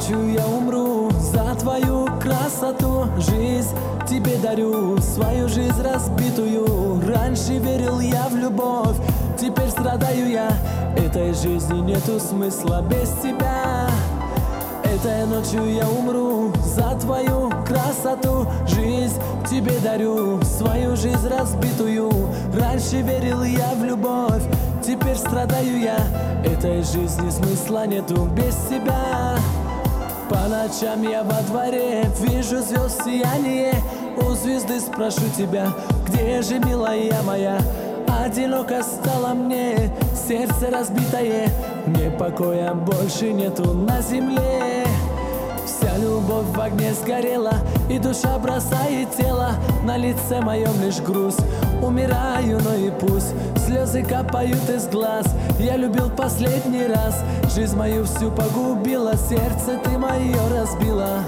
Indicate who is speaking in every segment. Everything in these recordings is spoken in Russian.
Speaker 1: ночью я умру за твою красоту. Жизнь тебе дарю, свою жизнь разбитую. Раньше верил я в любовь, теперь страдаю я. Этой жизни нету смысла без тебя. Этой ночью я умру за твою красоту. Жизнь тебе дарю, свою жизнь разбитую. Раньше верил я в любовь, теперь страдаю я. Этой жизни смысла нету без тебя. По ночам я во дворе вижу звезд сияние. У звезды спрошу тебя, где же, милая моя? Одиноко стало мне, сердце разбитое, мне покоя больше нету на земле. Вся любовь в огне сгорела, и душа бросает тело. На лице моем лишь груз, умираю, но и пусть. Слезы капают из глаз, я любил последний раз. Жизнь мою всю погубила, сердце ты мое разбила.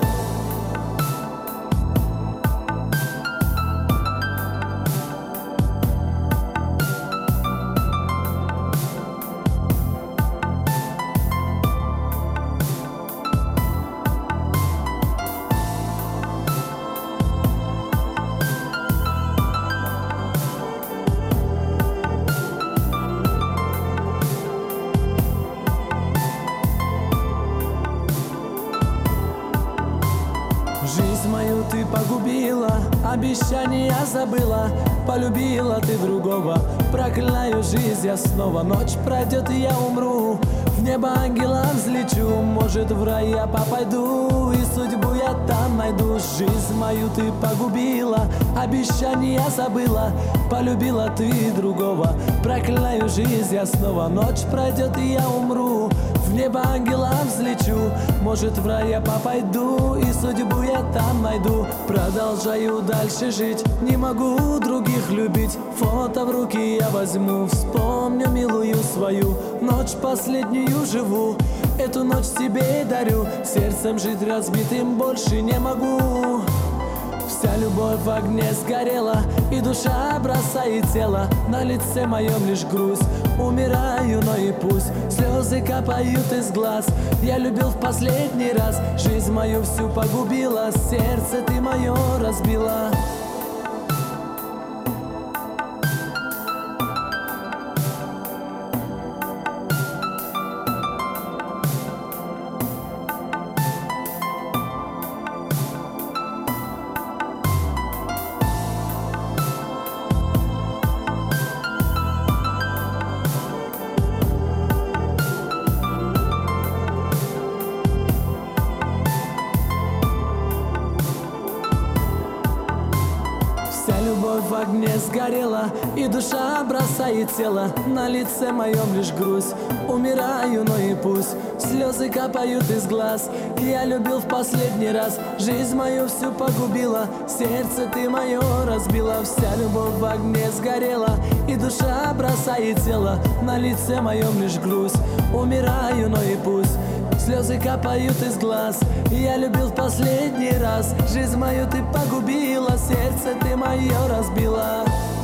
Speaker 1: Жизнь мою ты погубила, обещания забыла. Полюбила ты другого, проклинаю жизнь я снова. Ночь пройдет и я умру, в небо ангелом взлечу. Может, в рай я попойду, и судьбу я там найду. Жизнь мою ты погубила, обещания забыла. Полюбила ты другого, проклинаю жизнь я снова. Ночь пройдет и я умру, в небо ангелом взлечу. Может, в рай я попойду, и судьбу я там найду. Продолжаю дальше жить, не могу других любить. Фото в руки я возьму, вспомню милую свою. Ночь последнюю живу, эту ночь тебе дарю. Сердцем жить разбитым больше не могу. Вся любовь в огне сгорела, и душа бросает тело. На лице моем лишь грусть, умираю, но и пусть. Слезы капают из глаз, я любил в последний раз. Жизнь мою всю погубила, сердце ты мое разбила. Вся любовь в огне сгорела, и душа бросает тело. На лице моем лишь грусть, умираю, но и пусть. Слезы капают из глаз, я любил в последний раз. Жизнь мою всю погубила, сердце ты мое разбила. Вся любовь в огне сгорела, и душа бросает тело. На лице моем лишь грусть, умираю, но и пусть. Слезы капают из глаз, я любил в последний раз. Жизнь мою ты погубила, сердце ты мое разбила.